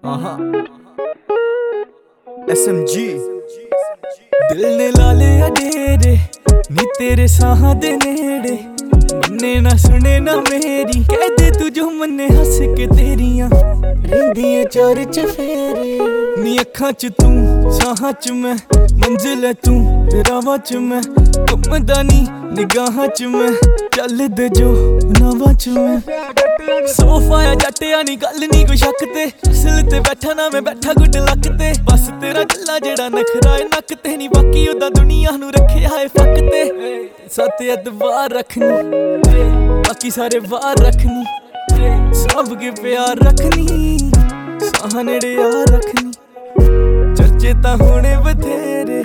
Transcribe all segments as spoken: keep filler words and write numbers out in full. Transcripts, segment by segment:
S M G दिल ने ला लिया डेरे नी तेरे साहां दे नेड़े मन्ने ना सुने ना मेरी कह दे तू जो मन्ने हस के तेरियां रहिंदियां चार चफेरे नी अखां च तू साहां च मैं मंजिल है तू ते रावां च मैं घुमदा नी निगाहां च मैं चलदे जो नावां च मैं सोफा या जट्टिया नी गल नी कोई शक ते असल ते बैठा ना मैं बैठा गुड लक ते बस तेरा गल्ला जेड़ा नखरा है नक ते नी बाकी ओदा दुनिया नू रखिया है फक ते सत अदबार रखनी बाकी सारे बार रखनी सब के प्यार रखनी साह नेड़े यार रखनी चर्चे ता होने बथेरे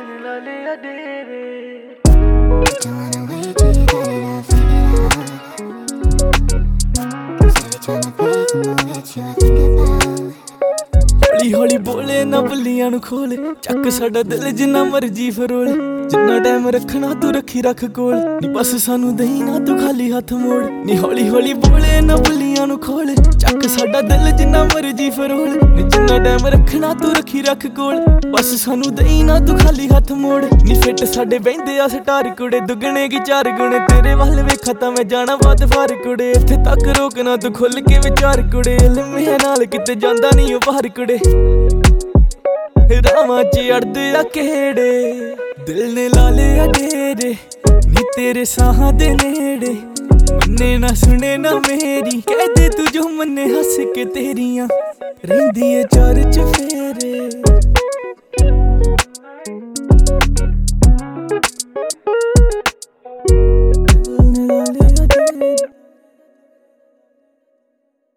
हौली हौली बोले ना बल्लियां नू खोल चक साडा दिल जिन्ना मर्जी फरोल जिन्ना टाइम रखना तू रखी रख कोल नी बस सानू दई ना तू खाली हाथ मोड़ नी हौली हौली बोले ना बल्लियां नू खोल चक साडा दिल जिन्ना मर्जी फरोल नी जिन्ना टाइम रखना तू रखी रख कोल बस सानू दई ना तू खाली हाथ मोड़ नी फिट साडे बहिंदे आ स्टार कुड़े दुगने की चार गुणे तेरे वल वेखा तां मैं जाना बात फार कुड़े इत्थे तक रोकना तू खुल के विचार कुड़े इल्मे नाल किते जांदा नी ओ बाहर कुड़े रावां च अड़दे आ केड़े दिल ने ला लिया डेरे नी तेरे साहां दे नेड़े मन्ने ना सुने ना मेरी कह दे तू जो मन्ने हस के तेरियां रहिंदियां चार चफेरे।